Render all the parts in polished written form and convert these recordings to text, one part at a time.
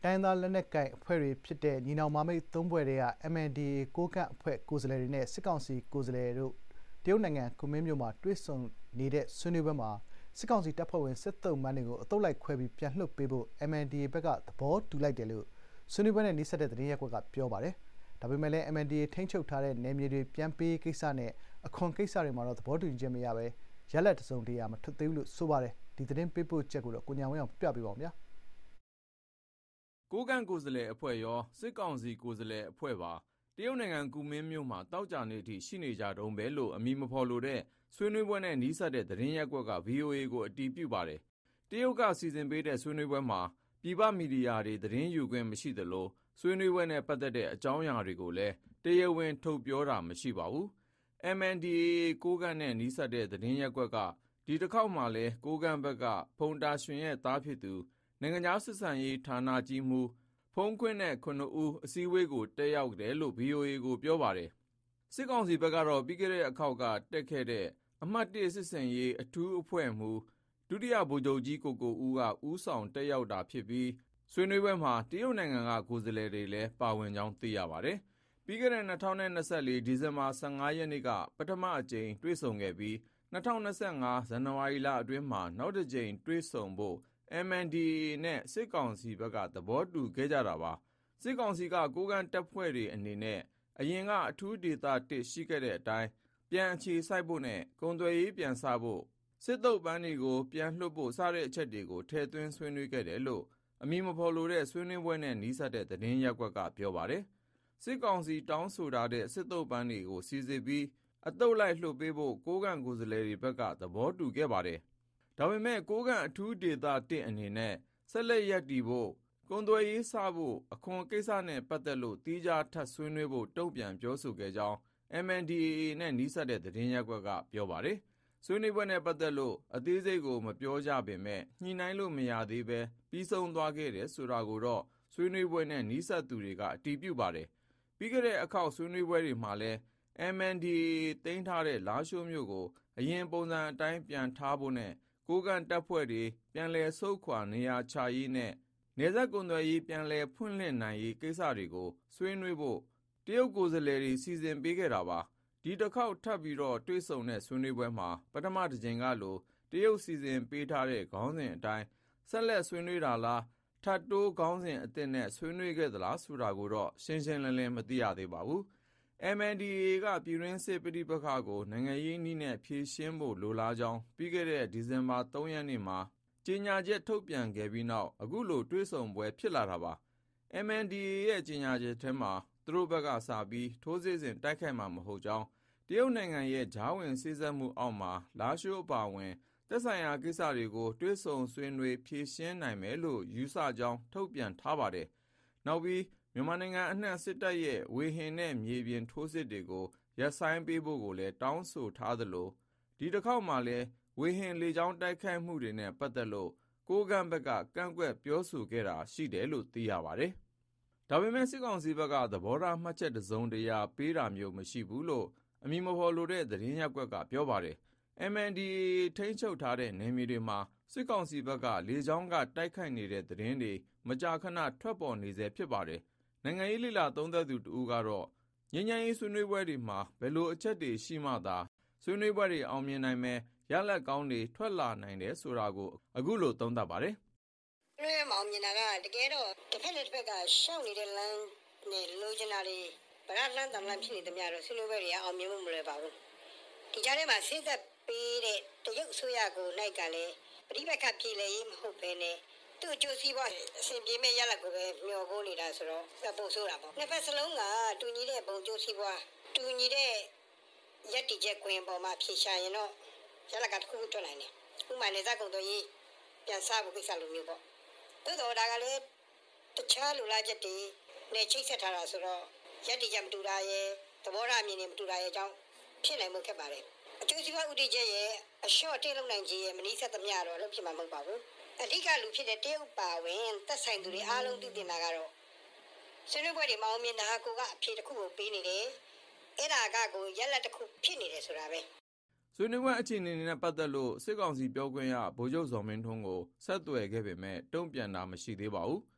တိုင်းသားလက်နက်ကိုင်အဖွဲ့တွေဖြစ်တဲ့ညီနောင်မမိတ်သုံးဖွဲ့တွေက MNDAA ကိုးကန့်အဖွဲ့ကိုယ်စားလှယ်တွေနဲ့စစ်ကောင်စီကိုယ်စားလှယ်တို့တရုတ်နိုင်ငံကူမင်းမြို့မှာတွေ့ဆုံနေတဲ့ဆွေးနွေးပွဲမှာစစ်ကောင်စီတပ်ဖွဲ့ဝင်စစ်သုံးပန်းတွေကိုအတုပ်လိုက်ခွဲပြီးပြန်လွှတ်ပေးဖို့ MNDAA ဘက်ကသဘောတူလိုက်တယ်လို့ဆွေးနွေးပွဲနဲ့နှိစက်တဲ့သတင်းရပ်ကွက်ကပြောပါတယ်။ဒါပေမဲ့လည်း MNDAA ထိန်းချုပ်ထားတဲ့နယ်မြေတွေပြန်ပေးကိစ္စနဲ့အခွန်ကိစ္စတွေမှာတော့သဘောတူညီချက်မရဘဲရလဒ်တစုံတရာမထွက်သေးဘူးလို့ဆိုပါတယ်။ဒီသတင်းပေးပို့ချက်ကိုတော့ကိုညာဝင်းအောင်ပြပေးပါဦးဗျာ။ကိုးကန့်ကိုယ်စားလှယ်အဖွဲ့ရောစစ်ကောင်စီကိုယ်စားလှယ်အဖွဲ့ပါတရုတ်နိုင်ငံကူမင်းမြို့မှာတောက်ကြနေသည့်ရှိနေကြတုံးပဲလို့အမည်မဖော်လိုတဲ့ဆွေးနွေးပွဲနဲ့နှီးစပ်တဲ့သတင်းရက်ကွက်က VOA ကိုအတည်ပြုပါတယ်။တရုတ်ကစီစဉ်ပေးတဲ့ဆွေးနွေးပွဲမှာပြည်ပမီဒီယာတွေသတင်းယူခွင့်မရှိသလိုဆွေးနွေးပွဲနဲ့ပတ်သက်တဲ့အကြောင်းအရာတွေကိုလည်းတရားဝင်ထုတ်ပြောတာမရှိပါဘူး။ MNDAA ကိုးကန့်နဲ့နှီးစပ်တဲ့သတင်းရက်ကွက်ကဒီတစ်ခေါက်မှလည်းကိုးကန့်ဘက်ကဖုန်တာရွှင်ရဲ့သားဖြစ်သူနိုင်ငံခြားဆက်ဆံရေးဌာနကြီးမှူးဖုံးခွင်းတဲ့9ဦးအစည်းအဝေးကိုတက်ရောက်တယ်လို့ VOA ကိုပြောပါတယ်။စစ်ကောင်စီဘက်ကတော့ပြီးခဲ့တဲ့အခေါက်ကတက်ခဲ့တဲ့အမှတ်1စစ်စင်ရေးအထူးအဖွဲ့မှူးဒုတိယဗိုလ်ချုပ်ကြီးကိုကိုဦးကဦးဆောင်တက်ရောက်တာဖြစ်ပြီးဆွေးနွေးပွဲမှာတရုတ်နိုင်ငံကကိုယ်စားလှယ်တွေလည်းပါဝင်ကြောင်းသိရပါတယ်။ပြီးခဲ့တဲ့2024ဒီဇင်ဘာ15ရက်နေ့ကပထမအကြိမ်တွေ့ဆုံခဲ့ပြီး2025ဇန်နဝါရီလအတွင်းမှာနောက်တစ်ကြိမ်တွေ့ဆုံဖို့MNDAA နဲ့စစ်ကောင်စီဘက်ကသဘောတူခဲ့ကြတာပါ။စစ်ကောင်စီကကိုးကန့်တပ်ဖွဲ့တွေအနေနဲ့အရင်ကအထူးဒေသ1ရှိခဲ့တဲ့အတိုင်းပြန်အခြေစိုက်ဖို့နဲ့ကုန်သွယ်ရေးပြန်စဖို့စစ်တုပ်ပန်းတွေကိုပြန်လွှတ်ဖို့စတဲ့အချက်တွေကိုထည့်သွင်းဆွေးနွေးခဲ့တယ်လို့အမည်မဖော်လိုတဲ့ဆွေးနွေးပွဲနဲ့နှီးစပ်တဲ့သတင်းရပ်ကွက်ကပြောပါတယ်။စစ်ကောင်စီတောင်းဆိုထားတဲ့စစ်တုပ်ပန်းတွေကိုစီစစ်ပြီးအတုပ်လိုက်လွှတ်ပေးဖို့ကိုးကန့်ကိုယ်စားလှယ်တွေဘက်ကသဘောတူခဲ့ပါတယ်။ဒါပေမဲ့ကိုးကန့်အထူးဒေသ1အနေနဲ့ဆက်လက်ရပ်တည်ဖို့ကုန်သွယ်ရေးစဖို့အခွန်ကိစ္စနဲ့ပတ်သက်လို့တီးခြားထပ်ဆွေးနွေးဖို့တုံ့ပြန်ပြောဆိုခဲ့ကြောင်း MNDAA နဲ့နှီးစပ်တဲ့သတင်းရပ်ကွက်ကပြောပါတယ်။ဆွေးနွေးပွဲနဲ့ပတ်သက်လို့အသေးစိတ်ကိုမပြောကြပေမဲ့ညှိနှိုင်းလို့မရသေးပဲပြီးဆုံးသွားခဲ့တယ်ဆိုတာကိုတော့ဆွေးနွေးပွဲနဲ့နှီးစပ်သူတွေကအတည်ပြုပါတယ်။ပြီးခဲ့တဲ့အခေါက်ဆွေးနွေးပွဲတွေမှာလည်း MNDAA သိမ်းထားတဲ့လားရှိုးမြို့ကိုအရင်ပုံစံအတိုင်းပြန်ထားဖို့နဲ့ကိုးကန့်တပ်ဖွဲ့တွေပြန်လည်ဆုတ်ခွာနေရာချရေးနဲ့နယ်စပ်ကုန်သွယ်ရေးပြန်လည်ဖွင့်လှစ်နိုင်ရေးကိစ္စတွေကိုဆွေးနွေးဖို့တရုတ်ကိုယ်စားလှယ်တွေစီစဉ်ပေးခဲ့တာပါ။ဒီတစ်ခေါက်ထပ်ပြီးတော့တွေ့ဆုံတဲ့ဆွေးနွေးပွဲမှာပထမတစ်ကြိမ်ကလိုတရုတ်စီစဉ်ပေးထားတဲ့ခေါင်းစဉ်အတိုင်းဆက်လက်ဆွေးနွေးတာလားထပ်တိုးခေါင်းစဉ်အသစ်နဲ့ဆွေးနွေးခဲ့သလားဆိုတာကိုတော့ရှင်းရှင်းလင်းလင်းမသိရသေးပါဘူး။ MNDAA ကပြည်တွင်းစစ်ပဋိပက္ခကိုနိုင်ငံရေးနည်းနဲ့ဖြေရှင်းဖို့လိုလားကြောင်းပြီးခဲ့တဲ့ဒီဇင်ဘာ3ရက်နေ့မှာကြေညာချက်ထုတ်ပြန်ခဲ့ပြီးနောက်အခုလိုတွေ့ဆုံပွဲဖြစ်လာတာပါ။ MNDAA ရဲ့ကြေညာချက်ထဲမှာသူတို့ဘက်ကစပြီးထိုးစစ်ဆင်တိုက်ခိုက်မှာမဟုတ်ကြောင်းတရုတ်နိုင်ငံရဲ့ဂျားဝင်စေ့စပ်မှုအောက်မှာလားရှိုးအပါအဝင်သက်ဆိုင်ရာကိစ္စတွေကိုတွေ့ဆုံဆွေးနွေးဖြေရှင်းနိုင်မယ်လို့ယူဆကြောင်းထုတ်ပြန်ထားပါတယ်။နောက်ပြီးမြန်မာနိုင်ငံအနှံ့စစ်တပ်ရဲ့ဝေဟင်နဲ့မြေပြင်ထိုးစစ်တွေကိုရပ်ဆိုင်းပေးဖို့ကိုလည်းတောင်းဆိုထားသလိုဒီတစ်ခေါက်မှလည်းဝေဟင်လေကြောင်းတိုက်ခိုက်မှုတွေနဲ့ပတ်သက်လို့ကိုးကန့်ဘက်ကကန့်ကွက်ပြောဆိုခဲ့တာရှိတယ်လို့သိရပါတယ်။ဒါပေမဲ့စစ်ကောင်စီဘက်ကသဘောထားမှတ်ချက်တစုံတရာပေးတာမျိုးမရှိဘူးလို့အမည်မဖော်လိုတဲ့သတင်းရပ်ကွက်ကပြောပါတယ်။ MNDAA ထိန်းချုပ်ထားတဲ့နယ်မြေတွေမှာစစ်ကောင်စီဘက်ကလေကြောင်းကတိုက်ခိုက်နေတဲ့သတင်းတွေမကြာခဏထွက်ပေါ်နေဆဲဖြစ်ပါတယ်။နိုင်ငံရေးလေလာသုံးသပ်သူတဦးကတော့ငြိမ်းချမ်းရေးဆွေးနွေးပွဲတွေမှာဘယ်လိုအချက်တွေရှိမှသာဆွေးနွေးပွဲတွေအောင်မြင်နိုင်မယ်ရလဒ်ကောင်းတွေထွက်လာနိုင်တယ်ဆိုတာကိုအခုလိုသုံးသပ်ပါတယ်။ဆွေးနွေးမှအောင်မြင်တာကတကယ်တော့တစ်ဖက်နဲ့တစ်ဖက်ကရှောက်နေတဲ့လမ်းနဲ့လိုချင်တာတွေဗရလန်းတမ်လန်းဖြစ်နေသမျှတော့ဆွေးနွေးပွဲတွေကအောင်မြင်မှုမလွယ်ပါဘူး။ဒီကြားထဲမှာစိတ်သက်ပေးတဲ့တရုတ်အစိုးရကိုလိုက်ကလည်းပဋိပက္ခပြည်လည်ရေးမဟုတ်ဘဲနဲ့သူ့အကျိုးစီးပွားအစဉ်ပြေမဲ့ရလဒ်ကိုပဲမျှော်ကိုးနေတာဆိုတော့ပို့ဆိုတာပေါ့။နှစ်ဖက်စလုံးကတူညီတဲ့ပုံကျိုးစီးပွားတူညီတဲ့ရက်တီချက်ကွင်းပေါ်မှာဖြေရှာရင်တော့ရလဒ်ကတစ်ခုခုထွက်နိုင်တယ်။ဥပမာနေစားကုန်တို့ရေးပြန်စားဖို့ကိစ္စလိုမျိုးပေါ့။သို့တော်ဒါကလည်းတခြားလူလားချက်တွေနဲ့ချိတ်ဆက်ထားတာဆိုတော့ရက်တီချက်မတူတာရဲ့သဘောထားအမြင်တွေမတူတာရဲ့အကြောင်းဖြစ်နိုင်မှုခက်ပါတယ်။အကျိုးစီးပွားဥတီချက်ရဲ့အလျှော့တင်းလုံနိုင်ခြင်းရဲ့မနည်းဆက်သမျှတော့လို့ဖြစ်မှာမဟုတ်ပါဘူး။အဓိကလူဖြစ်တဲ့တရုတ်ပါဝင်သက်ဆိုင်သူတွေအားလုံးသိတင်တာကတော့ဆွေးနွေးပွဲတွေမအောင်မြင်တာကိုကအဖြေတစ်ခုကိုပေးနေတယ်။အဲ့ဒါကကိုရက်လက်တစ်ခုဖြစ်နေတယ်ဆိုတာပဲ။ဆွေးနွေးပွဲအခြေအနေနဲ့ပတ်သက်လို့စစ်ကောင်စီပြောခွင့်ရဗိုလ်ချုပ်ဇော်မင်းထွန်းကိုဆက်သွယ်ခဲ့ပေမဲ့တုံ့ပြန်တာမရှိသေးပါဘူး။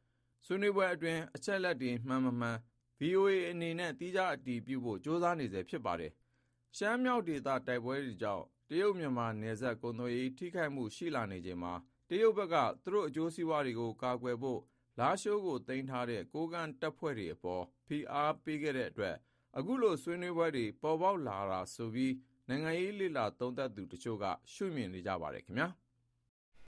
ဆွေးနွေးပွဲအတွင်းအချက်လက်တွေမှန်မမှန် VOA အနေနဲ့သီးခြားအတည်ပြုဖို့ကြိုးစားနေဆဲဖြစ်ပါတယ်။ရှမ်းမြောက်ဒေသတိုက်ပွဲတွေကြောင့်တရုတ်မြန်မာနယ်စပ်ကုန်သွယ်ရေးထိခိုက်မှုရှိလာနေချိန်မှာတရုတ်ဘက်ကသူတို့အကျိုးစီးပွားတွေကိုကာကွယ်ဖို့လားရှိုးကိုသိမ်းထားတဲ့ကိုးကန့်တပ်ဖွဲ့တွေအပေါ်ဖိအားပေးခဲ့တဲ့အတွက်အခုလိုဆွေးနွေးပွဲတွေပေါ်ပေါက်လာတာဆိုပြီးနိုင်ငံရေးလေ့လာသုံးသပ်သူတချို့ကရှုမြင်နေကြပါတယ်ခင်ဗျာ။